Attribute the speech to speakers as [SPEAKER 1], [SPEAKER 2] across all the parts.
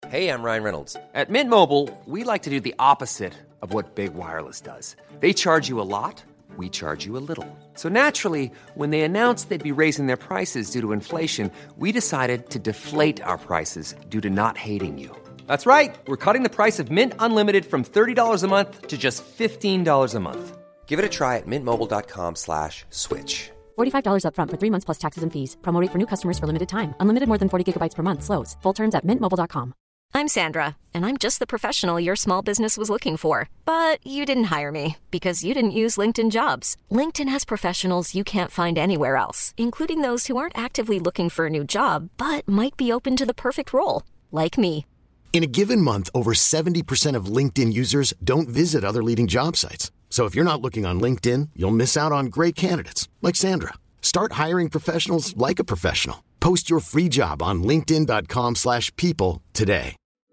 [SPEAKER 1] Hey, I'm Ryan Reynolds.
[SPEAKER 2] At Mint Mobile, we like to do the opposite of what Big Wireless does. They charge you a lot, we charge you a little. So naturally, when they announced they'd be raising their prices due to inflation, we decided to deflate our prices due to not hating you. That's right. We're cutting the price of Mint Unlimited from $30 a month to just $15 a month.
[SPEAKER 1] Give it a try at mintmobile.com/switch.
[SPEAKER 3] $45 up front for 3 months plus taxes and fees. Promo rate for new customers for limited time. Unlimited more than 40 gigabytes per month. Slows full terms at mintmobile.com.
[SPEAKER 4] I'm Sandra, and I'm just the professional your small business was looking for. But you didn't hire me because you didn't use LinkedIn Jobs. LinkedIn has professionals you can't find anywhere else, including those who aren't actively looking for a new job, but might be open to the perfect role, like me.
[SPEAKER 5] In a given month, over 70% of LinkedIn users don't visit other leading job sites. So if you're not looking on LinkedIn, you'll miss out on great candidates like Sandra. Start hiring professionals like a professional. Post your free job on linkedin.com/people today.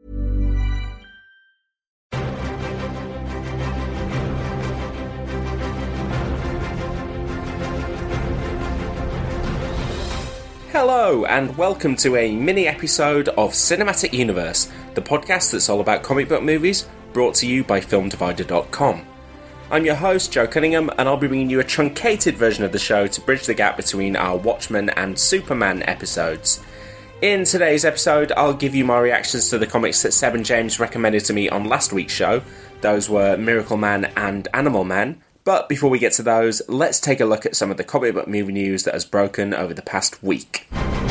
[SPEAKER 6] Hello, and welcome to a mini-episode of Cinematic Universe, the podcast that's all about comic book movies, brought to you by FilmDivider.com. I'm your host, Joe Cunningham, and I'll be bringing you a truncated version of the show to bridge the gap between our Watchmen and Superman episodes. In today's episode, I'll give you my reactions to the comics that Seb and James recommended to me on last week's show. Those were Miracle Man and Animal Man. But before we get to those, let's take a look at some of the comic book movie news that has broken over the past week.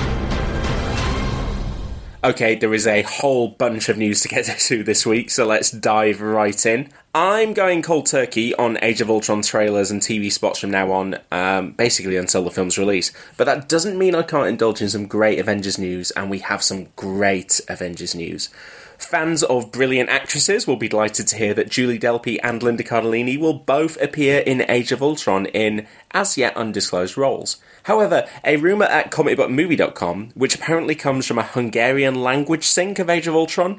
[SPEAKER 6] Okay, there is a whole bunch of news to get to this week, so let's dive right in. I'm going cold turkey on Age of Ultron trailers and TV spots from now on, basically until the film's release. But that doesn't mean I can't indulge in some great Avengers news, and we have some great Avengers news. Fans of brilliant actresses will be delighted to hear that Julie Delpy and Linda Cardellini will both appear in Age of Ultron in as yet undisclosed roles. However, a rumour at comicbookmovie.com, which apparently comes from a Hungarian language sync of Age of Ultron,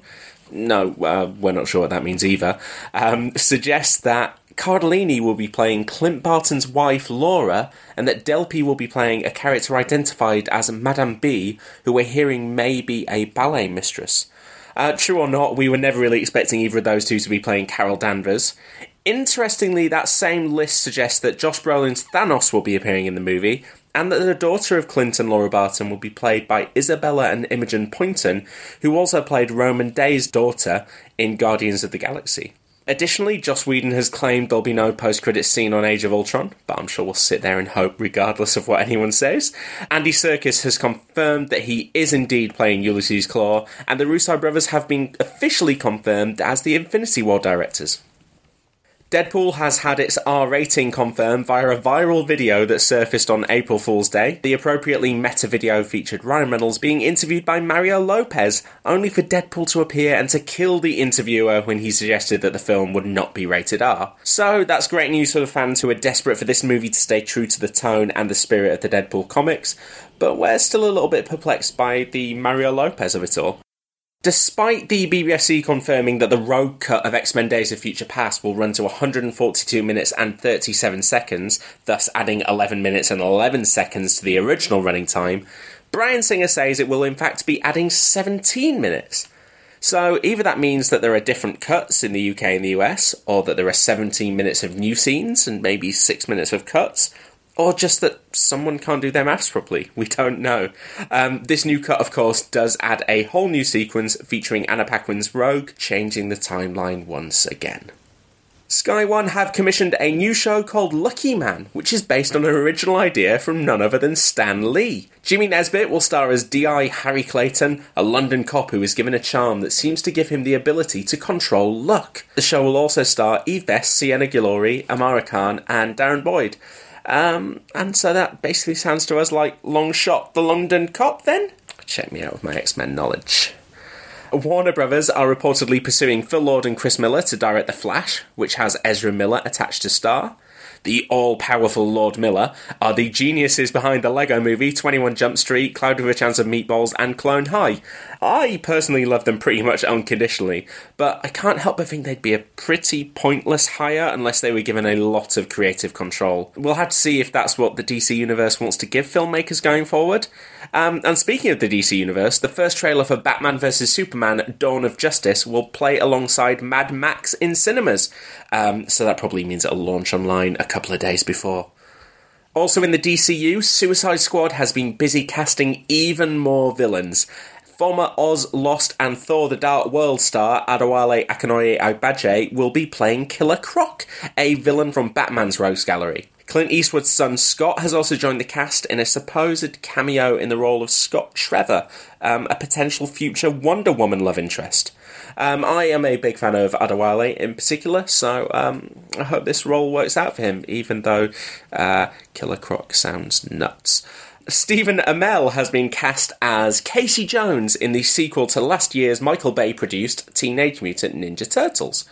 [SPEAKER 6] we're not sure what that means either, suggests that Cardellini will be playing Clint Barton's wife, Laura, and that Delpy will be playing a character identified as Madame B, who we're hearing may be a ballet mistress. True or not, we were never really expecting either of those two to be playing Carol Danvers. Interestingly, that same list suggests that Josh Brolin's Thanos will be appearing in the movie, and that the daughter of Clint and Laura Barton will be played by Isabella and Imogen Poynton, who also played Roman Day's daughter in Guardians of the Galaxy. Additionally, Joss Whedon has claimed there'll be no post-credits scene on Age of Ultron, but I'm sure we'll sit there and hope regardless of what anyone says. Andy Serkis has confirmed that he is indeed playing Ulysses Klaue, and the Russo brothers have been officially confirmed as the Infinity War directors. Deadpool has had its R rating confirmed via a viral video that surfaced on April Fool's Day. The appropriately meta video featured Ryan Reynolds being interviewed by Mario Lopez, only for Deadpool to appear and to kill the interviewer when he suggested that the film would not be rated R. So that's great news for the fans who are desperate for this movie to stay true to the tone and the spirit of the Deadpool comics, but we're still a little bit perplexed by the Mario Lopez of it all. Despite the BBFC confirming that the Rogue cut of X-Men Days of Future Past will run to 142 minutes and 37 seconds, thus adding 11 minutes and 11 seconds to the original running time, Bryan Singer says it will in fact be adding 17 minutes. So either that means that there are different cuts in the UK and the US, or that there are 17 minutes of new scenes and maybe 6 minutes of cuts, or just that someone can't do their maths properly. We don't know. This new cut, of course, does add a whole new sequence featuring Anna Paquin's Rogue, changing the timeline once again. Sky One have commissioned a new show called Lucky Man, which is based on an original idea from none other than Stan Lee. Jimmy Nesbitt will star as D.I. Harry Clayton, a London cop who is given a charm that seems to give him the ability to control luck. The show will also star Eve Best, Sienna Gillory, Amara Khan, and Darren Boyd. And so that basically sounds to us like Long Shot the London Cop, then? Check me out with my X-Men knowledge. Warner Brothers are reportedly pursuing Phil Lord and Chris Miller to direct The Flash, which has Ezra Miller attached to star. the all-powerful Lord Miller, are the geniuses behind the Lego Movie, 21 Jump Street, Cloud with a Chance of Meatballs, and Clone High. I personally love them pretty much unconditionally, but I can't help but think they'd be a pretty pointless hire unless they were given a lot of creative control. We'll have to see if that's what the DC Universe wants to give filmmakers going forward. And speaking of the DC Universe, the first trailer for Batman vs Superman Dawn of Justice will play alongside Mad Max in cinemas, so that probably means it'll launch online a couple of days before. Also in the DCU, Suicide Squad has been busy casting even more villains. Former Oz, Lost and Thor the Dark World star Adewale Akinnuoye-Agbaje will be playing Killer Croc, a villain from Batman's Rogues Gallery. Clint Eastwood's son Scott has also joined the cast in a supposed cameo in the role of Scott Trevor, a potential future Wonder Woman love interest. I am a big fan of Adewale in particular, so I hope this role works out for him, even though Killer Croc sounds nuts. Stephen Amell has been cast as Casey Jones in the sequel to last year's Michael Bay-produced Teenage Mutant Ninja Turtles.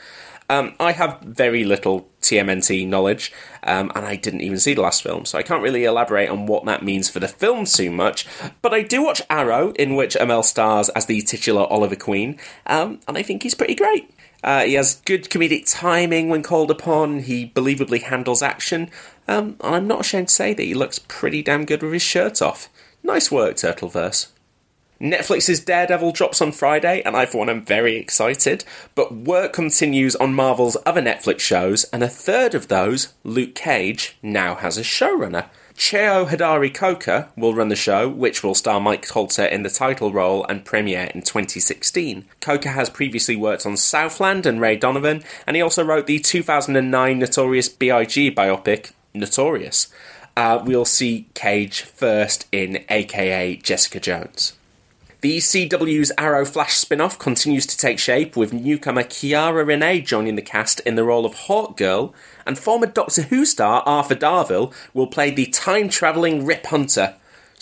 [SPEAKER 6] I have very little TMNT knowledge, and I didn't even see the last film, so I can't really elaborate on what that means for the film too much, but I do watch Arrow, in which Amell stars as the titular Oliver Queen, and I think he's pretty great. He has good comedic timing when called upon, he believably handles action, and I'm not ashamed to say that he looks pretty damn good with his shirt off. Nice work, Turtleverse. Netflix's Daredevil drops on Friday, and I, for one, am very excited, but work continues on Marvel's other Netflix shows, and a third of those, Luke Cage, now has a showrunner. Cheo Hodari Coker will run the show, which will star Mike Colter in the title role and premiere in 2016. Coker has previously worked on Southland and Ray Donovan, and he also wrote the 2009 Notorious B.I.G. biopic, Notorious. We'll see Cage first in AKA Jessica Jones. The CW's Arrow Flash spin-off continues to take shape, with newcomer Kiara Renee joining the cast in the role of Hawkgirl, and former Doctor Who star Arthur Darvill will play the time-travelling Rip Hunter.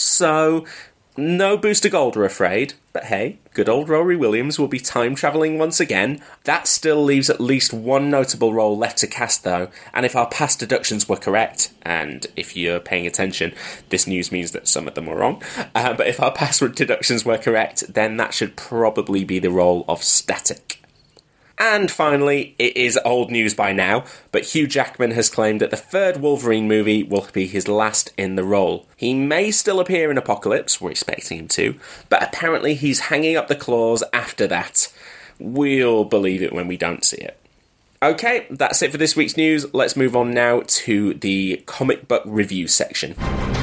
[SPEAKER 6] So, no Booster Gold, we're afraid, but hey, good old Rory Williams will be time-travelling once again. That still leaves at least one notable role left to cast, though, and if our past deductions were correct, and if you're paying attention, this news means that some of them were wrong, but if our past deductions were correct, then that should probably be the role of Static. And finally, it is old news by now, but Hugh Jackman has claimed that the third Wolverine movie will be his last in the role. He may still appear in Apocalypse, we're expecting him to, but apparently he's hanging up the claws after that. We'll believe it when we don't see it. Okay, that's it for this week's news. Let's move on now to the comic book review section.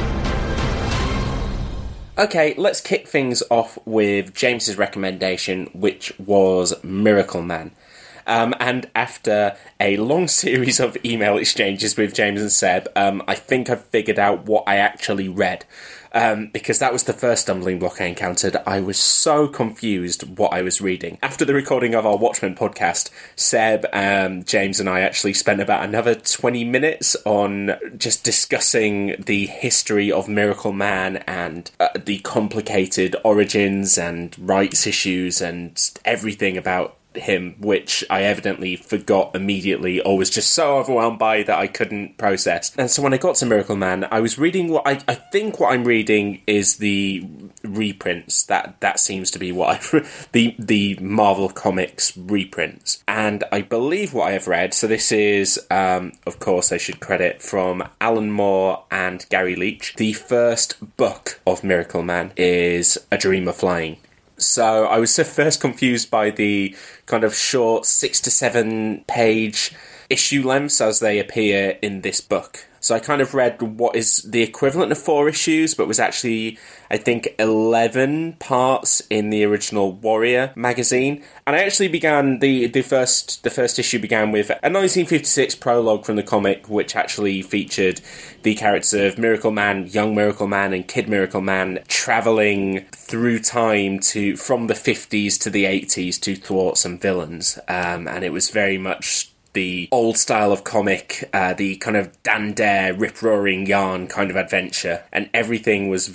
[SPEAKER 6] Okay, let's kick things off with James's recommendation, which was Miracle Man. And after a long series of email exchanges with James and Seb, I think I've figured out what I actually read. Because that was the first stumbling block I encountered. I was so confused what I was reading. After the recording of our Watchmen podcast, Seb, James and I actually spent about another 20 minutes on just discussing the history of Miracle Man and the complicated origins and rights issues and everything about him, which I evidently forgot immediately or was just so overwhelmed by that I couldn't process. And so when I got to Miracle Man, I was reading what I think what I'm reading is the reprints. That seems to be what the Marvel Comics reprints. And I believe what I have read, so this is, of course, I should credit from Alan Moore and Gary Leach. The first book of Miracle Man is A Dream of Flying. So I was first confused by the kind of short 6 to 7 page issue lengths as they appear in this book. So I kind of read what is the equivalent of 4 issues, but was actually, I think, 11 parts in the original Warrior magazine. And I actually began, the first issue began with a 1956 prologue from the comic, which actually featured the characters of Miracle Man, Young Miracle Man, and Kid Miracle Man travelling through time from the 50s to the 80s to thwart some villains. And it was very much the old style of comic, the kind of Dan Dare, rip-roaring yarn kind of adventure. And everything was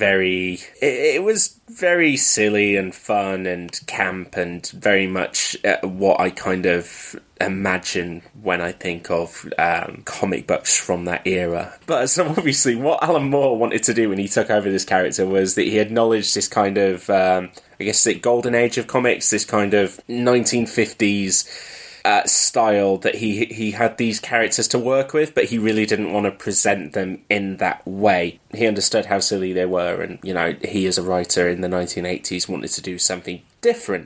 [SPEAKER 6] it was very silly and fun and camp and very much what I kind of imagine when I think of comic books from that era. But so obviously what Alan Moore wanted to do when he took over this character was that he acknowledged this kind of, I guess, the golden age of comics, this kind of 1950s style that he had these characters to work with, but he really didn't want to present them in that way. He understood how silly they were, and, you know, he as a writer in the 1980s wanted to do something different.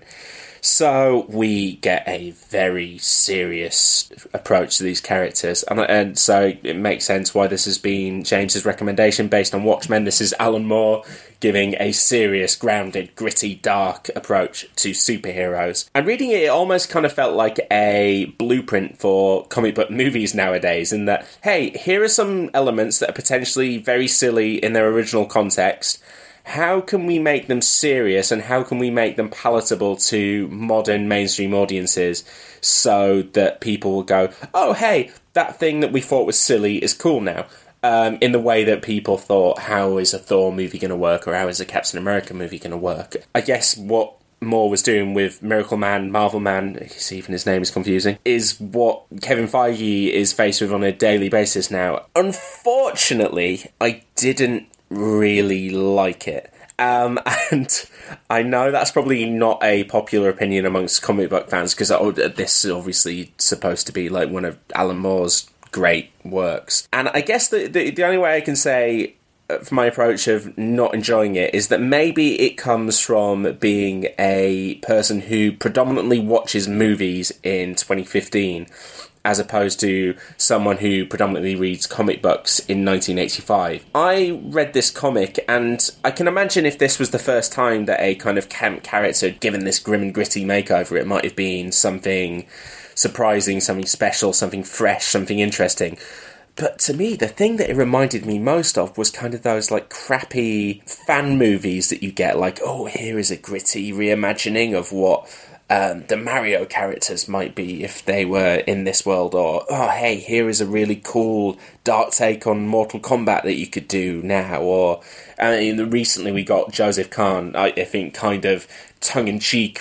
[SPEAKER 6] So we get a very serious approach to these characters, and so it makes sense why this has been James's recommendation based on Watchmen. This is Alan Moore giving a serious, grounded, gritty, dark approach to superheroes. And reading it almost kind of felt like a blueprint for comic book movies nowadays, in that, hey, here are some elements that are potentially very silly in their original context. How can we make them serious, and how can we make them palatable to modern mainstream audiences so that people will go, oh, hey, that thing that we thought was silly is cool now. In the way that people thought, how is a Thor movie going to work, or how is a Captain America movie going to work? I guess what Moore was doing with Miracle Man, Marvel Man, even his name is confusing, is what Kevin Feige is faced with on a daily basis now. Unfortunately, I didn't really like it. And I know that's probably not a popular opinion amongst comic book fans, because this is obviously supposed to be like one of Alan Moore's great works. And I guess the only way I can say for my approach of not enjoying it is that maybe it comes from being a person who predominantly watches movies in 2015, as opposed to someone who predominantly reads comic books in 1985. I read this comic, and I can imagine if this was the first time that a kind of camp character had given this grim and gritty makeover, it might have been something surprising, something special, something fresh, something interesting. But to me, the thing that it reminded me most of was kind of those, like, crappy fan movies that you get, like, oh, here is a gritty reimagining of what the Mario characters might be if they were in this world, or, oh, hey, here is a really cool dark take on Mortal Kombat that you could do now, or recently we got Joseph Kahn, I think, kind of tongue-in-cheek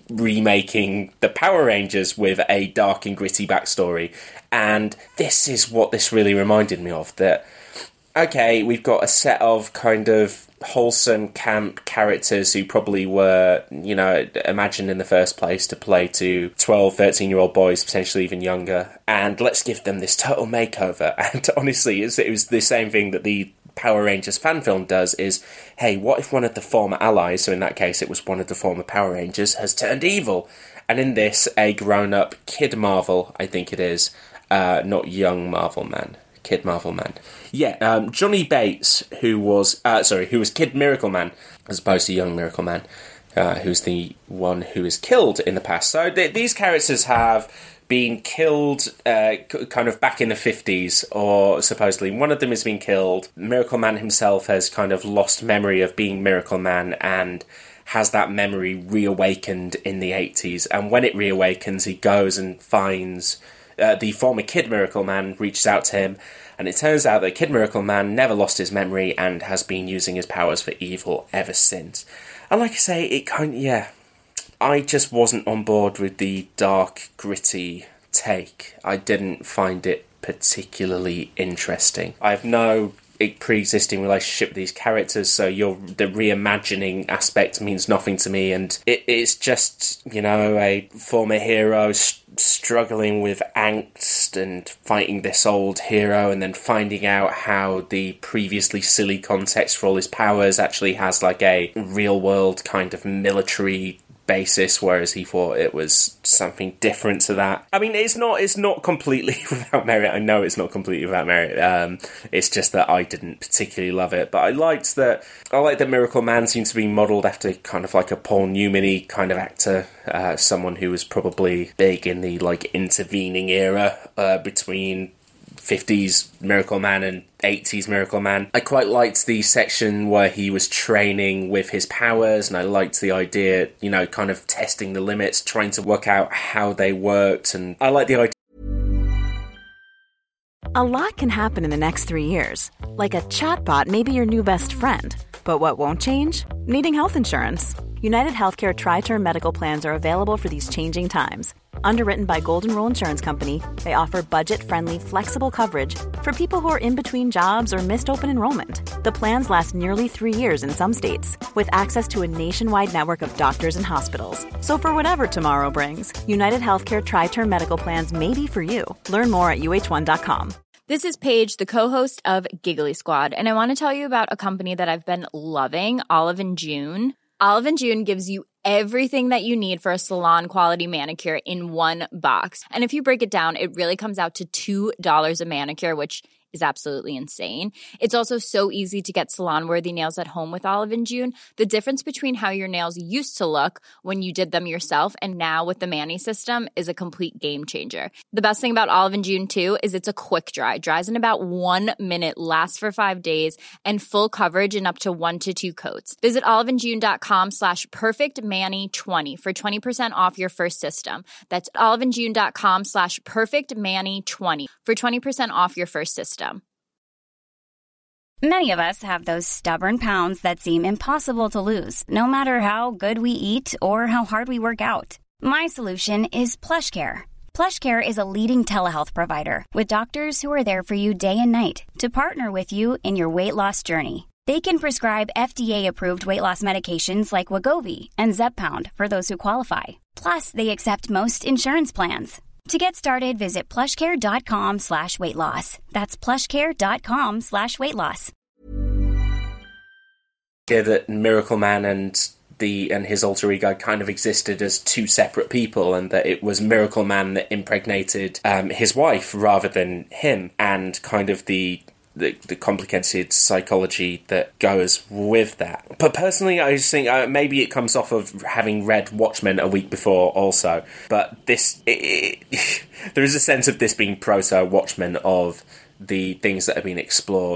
[SPEAKER 6] remaking the Power Rangers with a dark and gritty backstory, and this is what this really reminded me of, that, okay, we've got a set of kind of wholesome camp characters who probably were, you know, imagined in the first place to play to 12, 13-year-old boys, potentially even younger, and let's give them this total makeover. And honestly, it was the same thing that the Power Rangers fan film does, is, hey, what if one of the former allies, so in that case it was one of the former Power Rangers, has turned evil? And in this, a grown-up Kid Marvel, I think it is, not young Marvel Man. Kid Marvel Man. Yeah, Johnny Bates, who was Kid Miracle Man, as opposed to young Miracle Man, who's the one who is killed in the past. So these characters have been killed kind of back in the 50s, or supposedly one of them has been killed. Miracle Man himself has kind of lost memory of being Miracle Man and has that memory reawakened in the 80s. And when it reawakens, he goes and finds the former Kid Miracle Man, reaches out to him, and it turns out that Kid Miracle Man never lost his memory and has been using his powers for evil ever since. And like I say, it kind of, yeah, I just wasn't on board with the dark, gritty take. I didn't find it particularly interesting. I have no pre-existing relationship with these characters, so the reimagining aspect means nothing to me, and it's just, you know, a former hero struggling with angst and fighting this old hero, and then finding out how the previously silly context for all his powers actually has like a real world kind of military basis, whereas he thought it was something different to that. I mean, it's not completely without merit. I know it's not completely without merit. It's just that I didn't particularly love it, but I liked that Miracle Man seems to be modelled after kind of like a Paul Newman-y kind of actor, someone who was probably big in the like intervening era between 50s Miracle Man and 80s Miracle Man. I quite liked the section where he was training with his powers, and I liked the idea, you know, kind of testing the limits, trying to work out how they worked, and I like the idea
[SPEAKER 1] A lot can happen in the next 3 years. Like a chatbot may be your new best friend. But what won't change? Needing health insurance. United Healthcare Tri-Term Medical Plans are available for these changing times. Underwritten by Golden Rule Insurance Company, they offer budget-friendly, flexible coverage for people who are in between jobs or missed open enrollment. The plans last nearly 3 years in some states, with access to a nationwide network of doctors and hospitals. So for whatever tomorrow brings, United Healthcare Tri-Term Medical Plans may be for you. Learn more at uh1.com.
[SPEAKER 7] This is Paige, the co-host of Giggly Squad, and I want to tell you about a company that I've been loving, Olive & June. Olive & June gives you everything that you need for a salon-quality manicure in one box. And if you break it down, it really comes out to $2 a manicure, which is absolutely insane. It's also so easy to get salon-worthy nails at home with Olive & June. The difference between how your nails used to look when you did them yourself and now with the Mani system is a complete game changer. The best thing about Olive & June, too, is it's a quick dry. Dries in about 1 minute, lasts for 5 days, and full coverage in up to 1 to 2 coats. Visit oliveandjune.com/perfectmani20 for 20% off your first system. That's oliveandjune.com/perfectmani20 for 20% off your first system.
[SPEAKER 8] Many of us have those stubborn pounds that seem impossible to lose, no matter how good we eat or how hard we work out. My solution is PlushCare. PlushCare is a leading telehealth provider with doctors who are there for you day and night to partner with you in your weight loss journey. They can prescribe FDA-approved weight loss medications like Wegovy and Zepbound for those who qualify. Plus, they accept most insurance plans. To get started, visit plushcare.com/weightloss. That's plushcare.com/weightloss.
[SPEAKER 6] That Miracle Man and his alter ego kind of existed as two separate people, and that it was Miracle Man that impregnated his wife rather than him, and kind of the complicated psychology that goes with that. But personally, I just think maybe it comes off of having read Watchmen a week before also, but there is a sense of this being proto-Watchmen, of the things that have been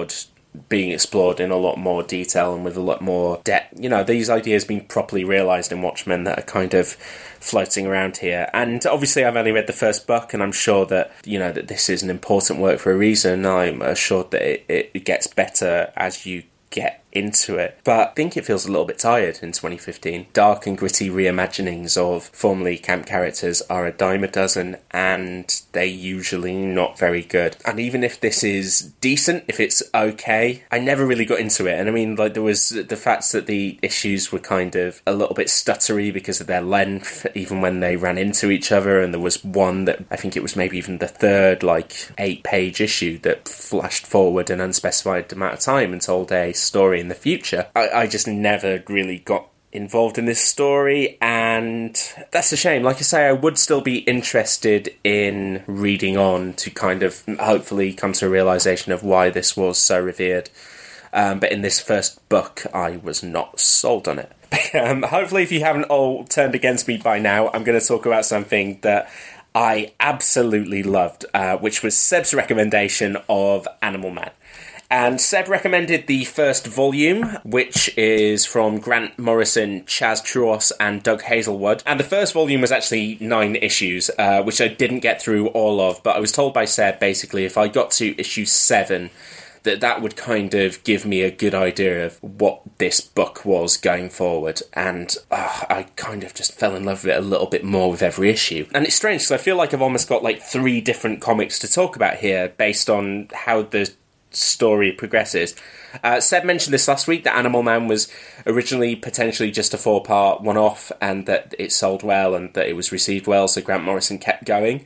[SPEAKER 6] being explored in a lot more detail and with a lot more depth. You know, these ideas being properly realised in Watchmen that are kind of floating around here. And obviously I've only read the first book, and I'm sure that, you know, that this is an important work for a reason. I'm assured that it gets better as you get into it. But I think it feels a little bit tired in 2015. Dark and gritty reimaginings of formerly camp characters are a dime a dozen, and they're usually not very good. And even if this is decent, if it's okay, I never really got into it. And I mean, like, there was the fact that the issues were kind of a little bit stuttery because of their length, even when they ran into each other. And there was one that, I think it was maybe even the third, like, 8-page issue that flashed forward an unspecified amount of time and told a story in the future. I just never really got involved in this story, and that's a shame. Like I say, I would still be interested in reading on to kind of hopefully come to a realisation of why this was so revered. But in this first book, I was not sold on it. Hopefully, if you haven't all turned against me by now, I'm going to talk about something that I absolutely loved, which was Seb's recommendation of Animal Man. And Seb recommended the first volume, which is from Grant Morrison, Chaz Truos, and Doug Hazelwood. And the first volume was actually 9 issues, which I didn't get through all of, but I was told by Seb, basically, if I got to issue 7, that would kind of give me a good idea of what this book was going forward. And I kind of just fell in love with it a little bit more with every issue. And it's strange, because I feel like I've almost got like 3 different comics to talk about here, based on how the story progresses. Seb mentioned this last week, that Animal Man was originally potentially just a 4-part one-off, and that it sold well and that it was received well, so Grant Morrison kept going.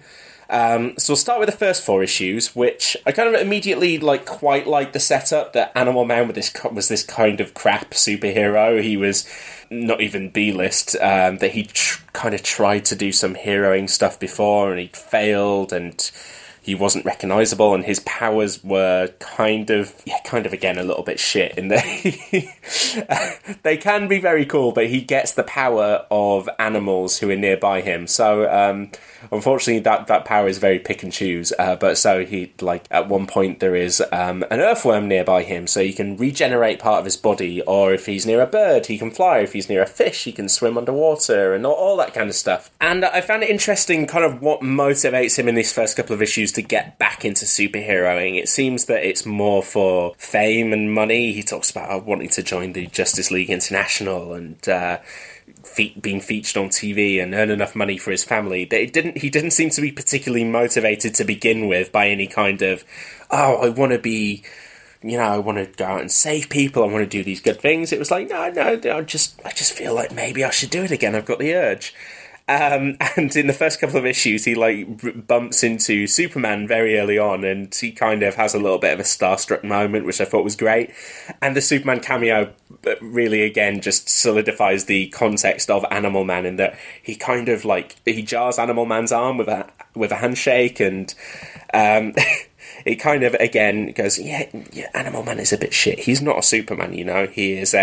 [SPEAKER 6] So we'll start with the first 4 issues, which I kind of immediately quite like the setup that Animal Man was this kind of crap superhero. He was not even B-list, that he kind of tried to do some heroing stuff before, and he'd failed, and he wasn't recognisable, and his powers were kind of again a little bit shit in that they can be very cool, but he gets the power of animals who are nearby him. So unfortunately that power is very pick and choose, but so he, at one point there is an earthworm nearby him, so he can regenerate part of his body, or if he's near a bird he can fly, if he's near a fish he can swim underwater, and all that kind of stuff. And I found it interesting kind of what motivates him in these first couple of issues issues to get back into superheroing. It seems that it's more for fame and money. He talks about wanting to join the Justice League International and being featured on TV and earn enough money for his family. He didn't seem to be particularly motivated to begin with by any kind of, I want to be, I want to go out and save people, I want to do these good things. It was like, no, I just feel like maybe I should do it again. I've got the urge. And in the first couple of issues, he bumps into Superman very early on, and he kind of has a little bit of a starstruck moment, which I thought was great. And the Superman cameo really, again, just solidifies the context of Animal Man in that he kind of he jars Animal Man's arm with a handshake, and it kind of, again, goes, yeah, Animal Man is a bit shit. He's not a Superman, He is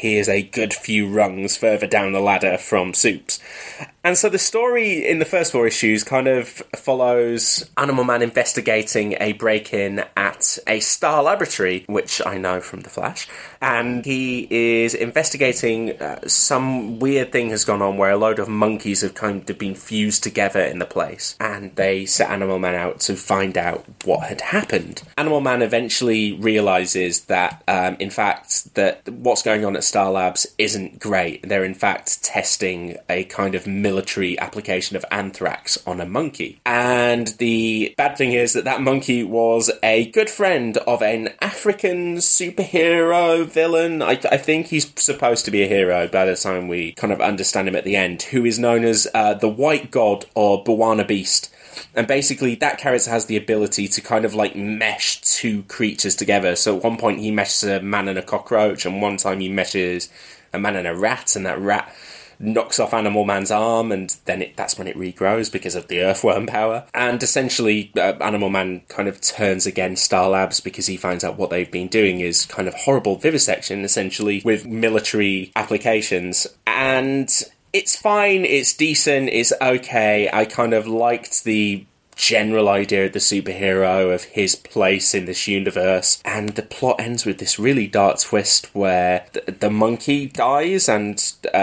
[SPEAKER 6] a good few rungs further down the ladder from Supes. And so the story in the first 4 issues kind of follows Animal Man investigating a break-in at a Star Laboratory, which I know from The Flash. And he is investigating some weird thing has gone on where a load of monkeys have kind of been fused together in the place. And they set Animal Man out to find out what had happened. Animal Man eventually realises that, in fact, that what's going on at Star Labs isn't great. They're, in fact, testing a kind of military application of anthrax on a monkey. And the bad thing is that monkey was a good friend of an African superhero villain. I think he's supposed to be a hero by the time we kind of understand him at the end, who is known as the White God or Bwana Beast. And basically, that character has the ability to kind of mesh 2 creatures together. So at one point, he meshes a man and a cockroach, and one time he meshes a man and a rat, and that rat knocks off Animal Man's arm, and then that's when it regrows because of the earthworm power. And essentially, Animal Man kind of turns against Star Labs because he finds out what they've been doing is kind of horrible vivisection, essentially, with military applications. And it's fine, it's decent, it's okay. I kind of liked the general idea of the superhero, of his place in this universe, and the plot ends with this really dark twist where the monkey dies, and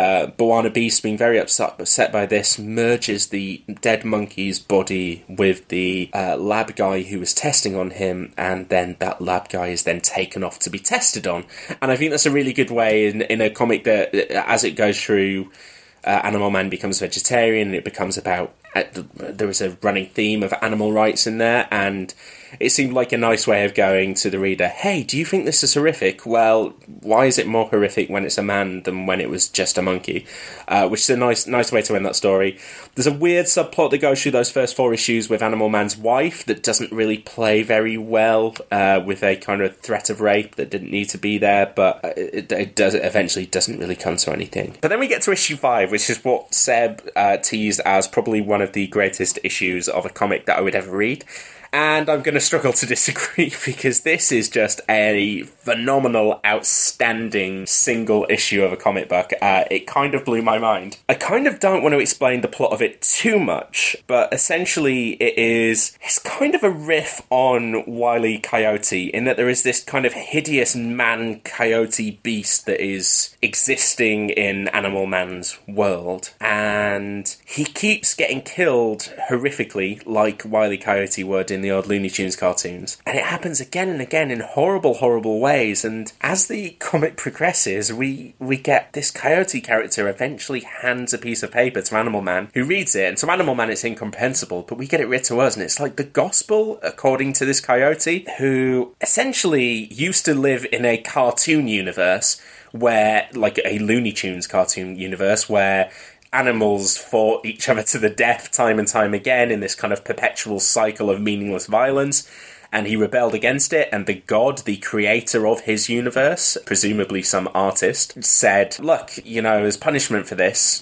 [SPEAKER 6] Bwana Beast, being very upset by this, merges the dead monkey's body with the lab guy who was testing on him, and then that lab guy is then taken off to be tested on. And I think that's a really good way in a comic that, as it goes through, Animal Man becomes vegetarian, and it becomes about there was a running theme of animal rights in there, and it seemed like a nice way of going to the reader, hey, do you think this is horrific? Well, why is it more horrific when it's a man than when it was just a monkey? Which is a nice way to end that story. There's a weird subplot that goes through those first 4 issues with Animal Man's wife that doesn't really play very well, with a kind of threat of rape that didn't need to be there, but it eventually doesn't really come to anything. But then we get to issue 5, which is what Seb teased as probably one of the greatest issues of a comic that I would ever read. And I'm going to struggle to disagree because this is just a phenomenal, outstanding single issue of a comic book. It kind of blew my mind. I kind of don't want to explain the plot of it too much, but essentially it's kind of a riff on Wile E. Coyote in that there is this kind of hideous man-coyote beast that is existing in Animal Man's world. And he keeps getting killed horrifically like Wile E. Coyote would in the old Looney Tunes cartoons. And it happens again and again in horrible, horrible ways. And as the comic progresses, we get this coyote character eventually hands a piece of paper to Animal Man, who reads it. And to Animal Man, it's incomprehensible, but we get it read to us, and it's like the gospel, according to this coyote, who essentially used to live in a cartoon universe where, like a Looney Tunes cartoon universe, where animals fought each other to the death time and time again in this kind of perpetual cycle of meaningless violence, and he rebelled against it, and the god, the creator of his universe, presumably some artist, said, look, as punishment for this,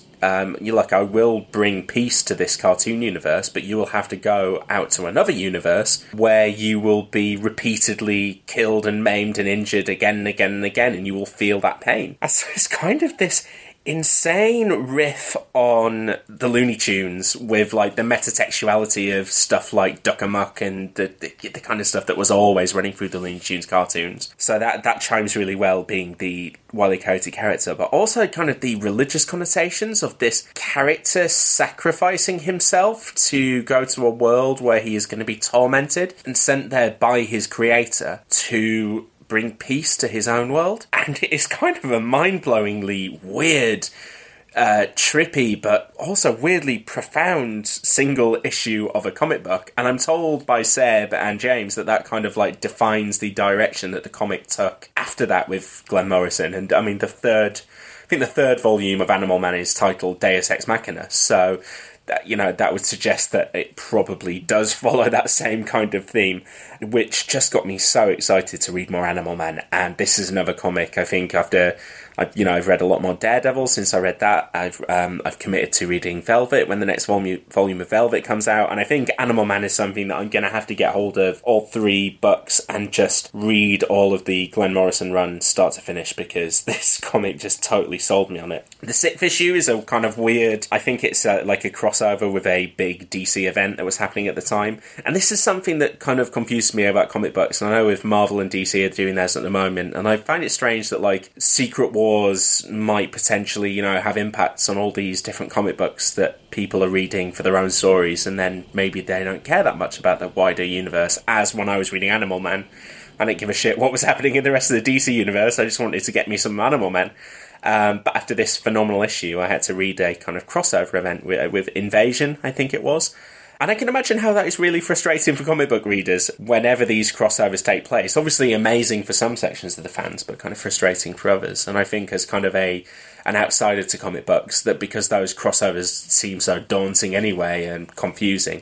[SPEAKER 6] I will bring peace to this cartoon universe, but you will have to go out to another universe where you will be repeatedly killed and maimed and injured again and again and again, and you will feel that pain. And so it's kind of this insane riff on the Looney Tunes with, like, the metatextuality of stuff like Duck Amuck and the kind of stuff that was always running through the Looney Tunes cartoons. So that chimes really well, being the Wile E. Coyote character, but also kind of the religious connotations of this character sacrificing himself to go to a world where he is going to be tormented and sent there by his creator to bring peace to his own world. And it is kind of a mind-blowingly weird, trippy, but also weirdly profound single issue of a comic book. And I'm told by Seb and James that kind of, like, defines the direction that the comic took after that with Glenn Morrison. And I mean, the third volume of Animal Man is titled Deus Ex Machina, so that would suggest that it probably does follow that same kind of theme, which just got me so excited to read more Animal Man. And this is another comic, I think, after I've read a lot more Daredevil since I read that. I've committed to reading Velvet when the next volume of Velvet comes out, and I think Animal Man is something that I'm going to have to get hold of all 3 books and just read all of the Glenn Morrison run start to finish, because this comic just totally sold me on it. The 6th issue is a kind of weird, I think it's like a crossover with a big DC event that was happening at the time, and this is something that kind of confused me about comic books. And I know with Marvel and DC are doing theirs at the moment, and I find it strange that, like, Secret Wars might potentially, have impacts on all these different comic books that people are reading for their own stories, and then maybe they don't care that much about the wider universe. As when I was reading Animal Man, I didn't give a shit what was happening in the rest of the DC universe, I just wanted to get me some Animal Man. But after this phenomenal issue, I had to read a kind of crossover event with Invasion, I think it was. And I can imagine how that is really frustrating for comic book readers whenever these crossovers take place. Obviously amazing for some sections of the fans, but kind of frustrating for others. And I think as kind of an outsider to comic books, that because those crossovers seem so daunting anyway and confusing,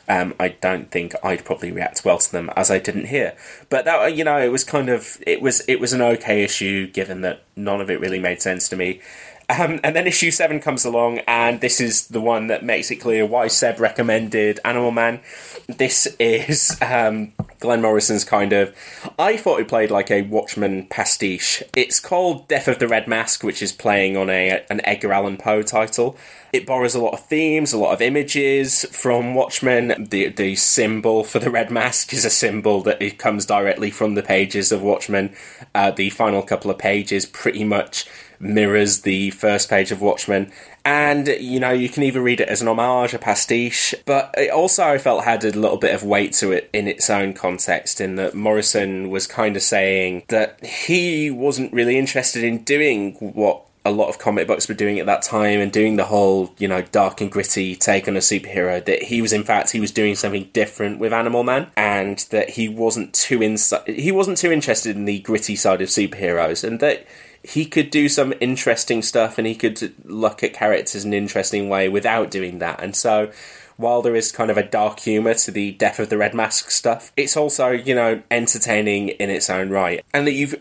[SPEAKER 6] I don't think I'd probably react well to them, as I didn't here. But that, it was kind of, it was an okay issue, given that none of it really made sense to me. And then issue 7 comes along, and this is the one that makes it clear why Seb recommended Animal Man. This is Glenn Morrison's kind of... I thought it played like a Watchmen pastiche. It's called Death of the Red Mask, which is playing on an Edgar Allan Poe title. It borrows a lot of themes, a lot of images from Watchmen. The symbol for the red mask is a symbol that it comes directly from the pages of Watchmen. The final couple of pages pretty much mirrors the first page of Watchmen, and you can either read it as an homage, a pastiche, but it also, I felt, had a little bit of weight to it in its own context, in that Morrison was kind of saying that he wasn't really interested in doing what a lot of comic books were doing at that time, and doing the whole, dark and gritty take on a superhero, that he was doing something different with Animal Man, and that he wasn't too interested in the gritty side of superheroes, and that he could do some interesting stuff, and he could look at characters in an interesting way without doing that. And so, while there is kind of a dark humour to the Death of the Red Mask stuff, it's also, entertaining in its own right. And that you've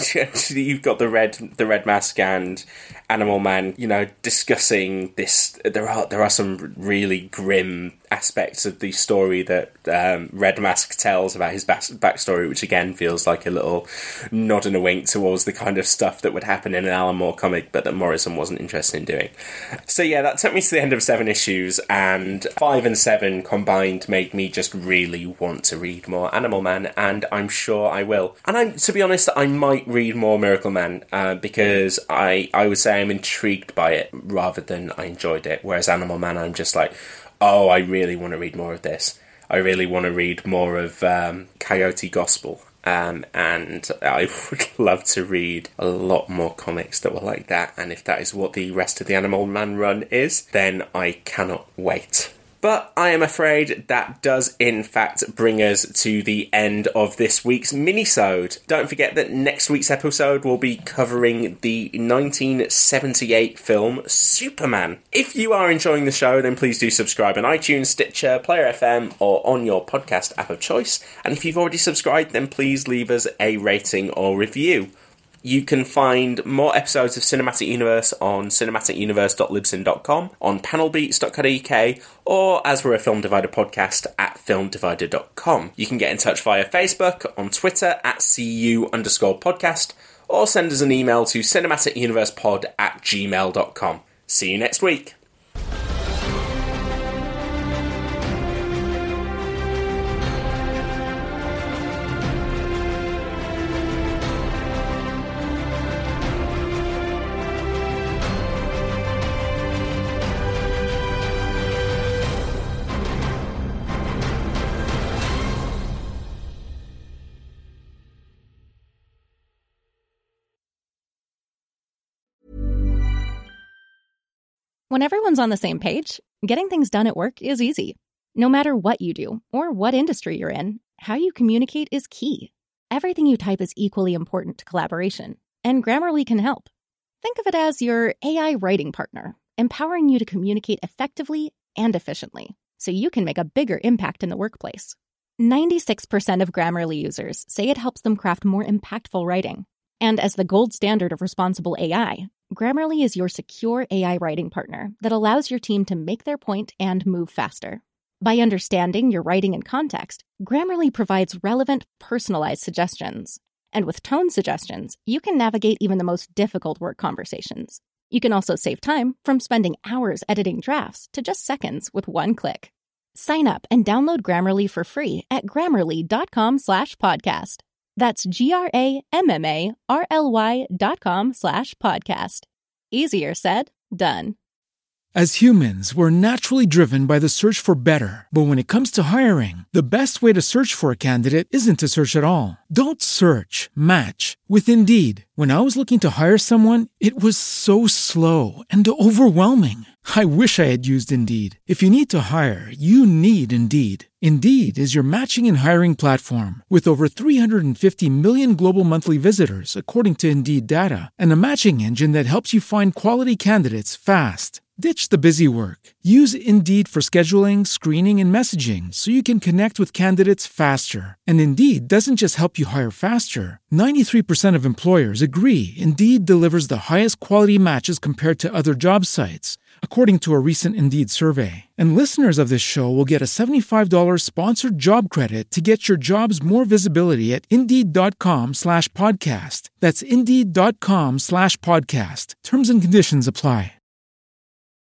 [SPEAKER 6] got the Red Mask and Animal Man, discussing this. There are some really grim aspects of the story that Red Mask tells about his backstory, which again feels like a little nod and a wink towards the kind of stuff that would happen in an Alan Moore comic, but that Morrison wasn't interested in doing. So yeah, that took me to the end of 7 issues, and 5 and 7 combined made me just really want to read more Animal Man, and I'm sure I will. And to be honest, I might read more Miracle Man, because I would say I'm intrigued by it rather than I enjoyed it, whereas Animal Man, I'm just like, oh, I really want to read more of this. I really want to read more of Coyote Gospel. And I would love to read a lot more comics that were like that. And if that is what the rest of the Animal Man run is, then I cannot wait. But I am afraid that does in fact bring us to the end of this week's minisode. Don't forget that next week's episode will be covering the 1978 film Superman. If you are enjoying the show, then please do subscribe on iTunes, Stitcher, Player FM, or on your podcast app of choice. And if you've already subscribed, then please leave us a rating or review. You can find more episodes of Cinematic Universe on cinematicuniverse.libsyn.com, on panelbeats.co.uk, or as we're a Film Divider podcast at filmdivider.com. You can get in touch via Facebook, on Twitter at CU_podcast, or send us an email to cinematicuniversepod@gmail.com. See you next week.
[SPEAKER 3] When everyone's on the same page, getting things done at work is easy. No matter what you do or what industry you're in, how you communicate is key. Everything you type is equally important to collaboration, and Grammarly can help. Think of it as your AI writing partner, empowering you to communicate effectively and efficiently, so you can make a bigger impact in the workplace. 96% of Grammarly users say it helps them craft more impactful writing. And as the gold standard of responsible AI, Grammarly is your secure AI writing partner that allows your team to make their point and move faster. By understanding your writing and context, Grammarly provides relevant, personalized suggestions. And with tone suggestions, you can navigate even the most difficult work conversations. You can also save time from spending hours editing drafts to just seconds with one click. Sign up and download Grammarly for free at grammarly.com/podcast. That's GRAMMARLY.com/podcast. Easier said, done.
[SPEAKER 9] As humans, we're naturally driven by the search for better. But when it comes to hiring, the best way to search for a candidate isn't to search at all. Don't search, match with Indeed. When I was looking to hire someone, it was so slow and overwhelming. I wish I had used Indeed. If you need to hire, you need Indeed. Indeed is your matching and hiring platform with over 350 million global monthly visitors, according to Indeed data, and a matching engine that helps you find quality candidates fast. Ditch the busy work. Use Indeed for scheduling, screening, and messaging so you can connect with candidates faster. And Indeed doesn't just help you hire faster. 93% of employers agree Indeed delivers the highest quality matches compared to other job sites, according to a recent Indeed survey. And listeners of this show will get a $75 sponsored job credit to get your jobs more visibility at Indeed.com/podcast. That's Indeed.com/podcast. Terms and conditions apply.